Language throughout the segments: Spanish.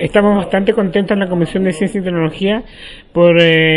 estamos bastante contentos en la Comisión de Ciencia y Tecnología por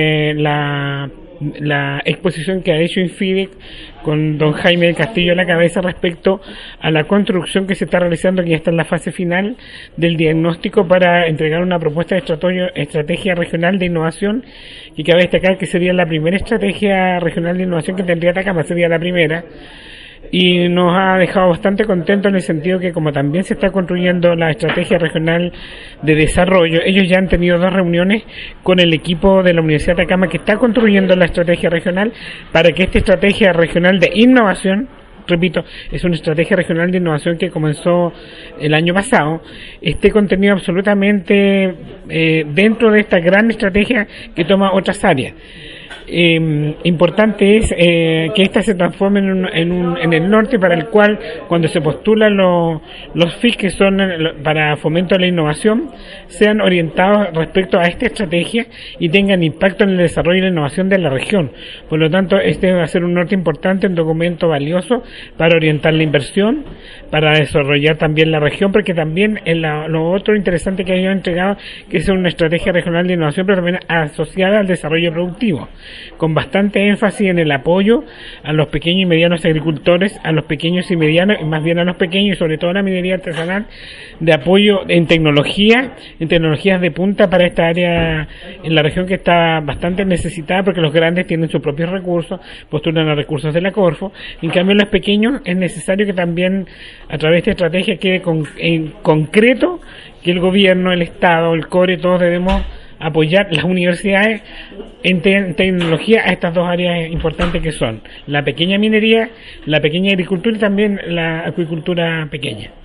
la exposición que ha hecho INFIDEC con don Jaime del Castillo a la cabeza respecto a la construcción que se está realizando, que ya está en la fase final del diagnóstico para entregar una propuesta de estrategia regional de innovación, y cabe destacar que sería la primera estrategia regional de innovación que tendría Atacama, sería la primera. Y nos ha dejado bastante contentos en el sentido que, como también se está construyendo la estrategia regional de desarrollo, ellos ya han tenido 2 reuniones con el equipo de la Universidad de Atacama que está construyendo la estrategia regional, para que esta estrategia regional de innovación, repito, es una estrategia regional de innovación que comenzó el año pasado, esté contenido absolutamente dentro de esta gran estrategia que toma otras áreas. Importante es que esta se transforme en el norte, para el cual, cuando se postulan los FIS, que son para fomento de la innovación, sean orientados respecto a esta estrategia y tengan impacto en el desarrollo y la innovación de la región. Por lo tanto, este va a ser un norte importante, un documento valioso para orientar la inversión, para desarrollar también la región, porque también lo otro interesante que ellos han entregado, que es una estrategia regional de innovación, pero también asociada al desarrollo productivo, con bastante énfasis en el apoyo a los pequeños y medianos agricultores, a los pequeños y medianos, y más bien a los pequeños, y sobre todo a la minería artesanal, de apoyo en tecnologías de punta para esta área en la región, que está bastante necesitada, porque los grandes tienen sus propios recursos, postulan a recursos de la Corfo. En cambio, los pequeños es necesario que también a través de esta estrategia quede en concreto que el gobierno, el Estado, el CORE, todos debemos apoyar las universidades en tecnología a estas 2 áreas importantes, que son la pequeña minería, la pequeña agricultura y también la acuicultura pequeña.